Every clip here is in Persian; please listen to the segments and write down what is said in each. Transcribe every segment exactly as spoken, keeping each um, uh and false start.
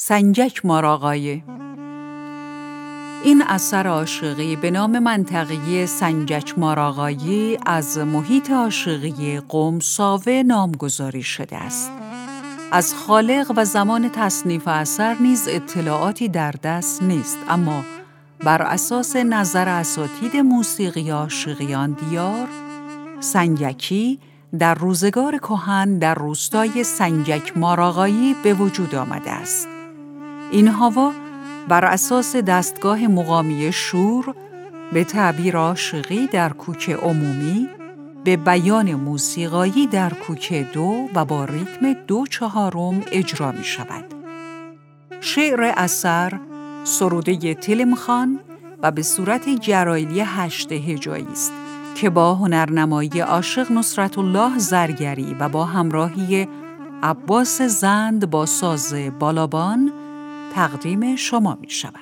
سنجک ماراغایه. این اثر عاشقی به نام منطقه‌ای سنجک ماراغایه از محیط عاشقی قم ساوه نامگذاری شده است. از خالق و زمان تصنیف اثر نیز اطلاعاتی در دست نیست، اما بر اساس نظر اساتید موسیقی عاشقیان دیار، سنجکی در روزگار کهن در روستای سنجک ماراغایی به وجود آمده است. این هوا بر اساس دستگاه مقامی شور به تعبیر عاشقی در کوک عمومی به بیان موسیقایی در کوک دو و با ریتم دو چهارم اجرا می شود. شعر اثر سروده تلمخان و به صورت جرایلی هشت هجایی است که با هنرنمایی عاشق نصرت الله زرگری و با همراهی عباس زند با ساز بالابان تقدیم شما می شود.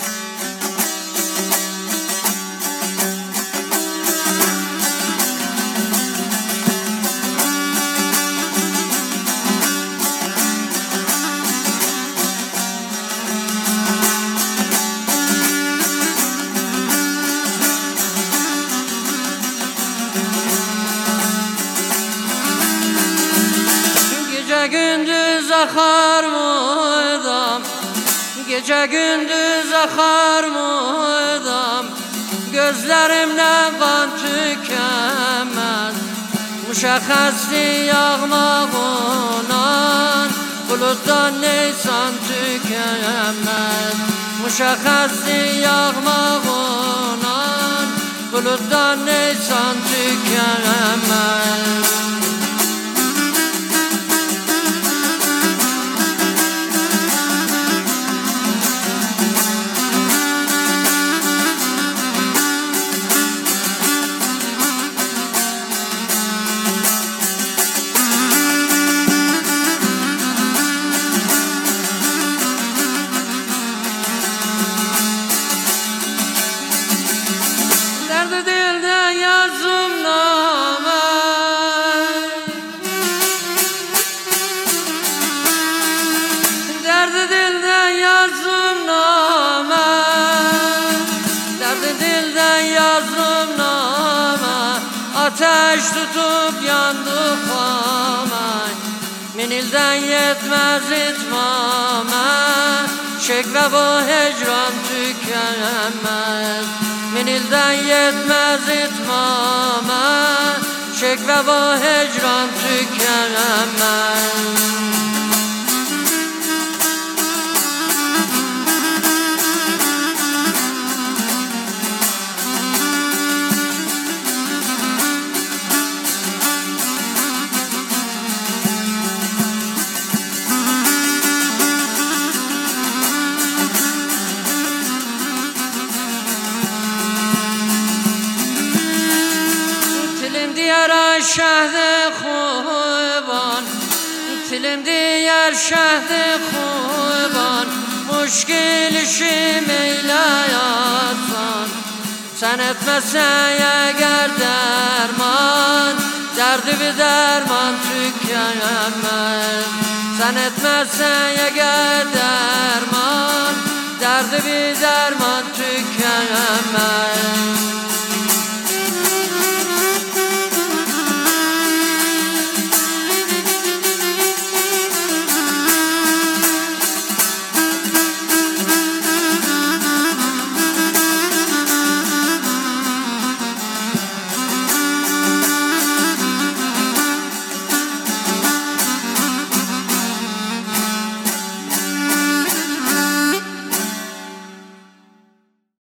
Gündüz akar mıydam, gece gündüz akar mıydam, gözlerimden kan tükenmez, müşakkatli yağmağınan, buluttan neysan tükenmez, müşakkatli yağmağınan, buluttan neysan tükenmez. Ateş tutup yandı fama, minilden yetmez itmama, şekve bu hecran tükenmez. Minilden yetmez itmama, şekve bu hecran tükenmez. دیار شهد خوبان تلم دیار شهد خوبان مشکلشی میلیاتان sen etmezsen eğer derman derdi bir derman tükenmez sen etmezsen eğer